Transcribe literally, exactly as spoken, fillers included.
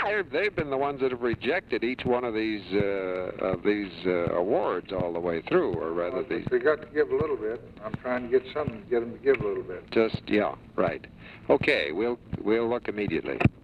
they've, they've been the ones that have rejected each one of these uh, of these uh, awards all the way through, or rather, Well, these. they got to give a little bit. I'm trying to get some, get them to give a little bit. Just yeah, right. Okay, we'll we'll look immediately.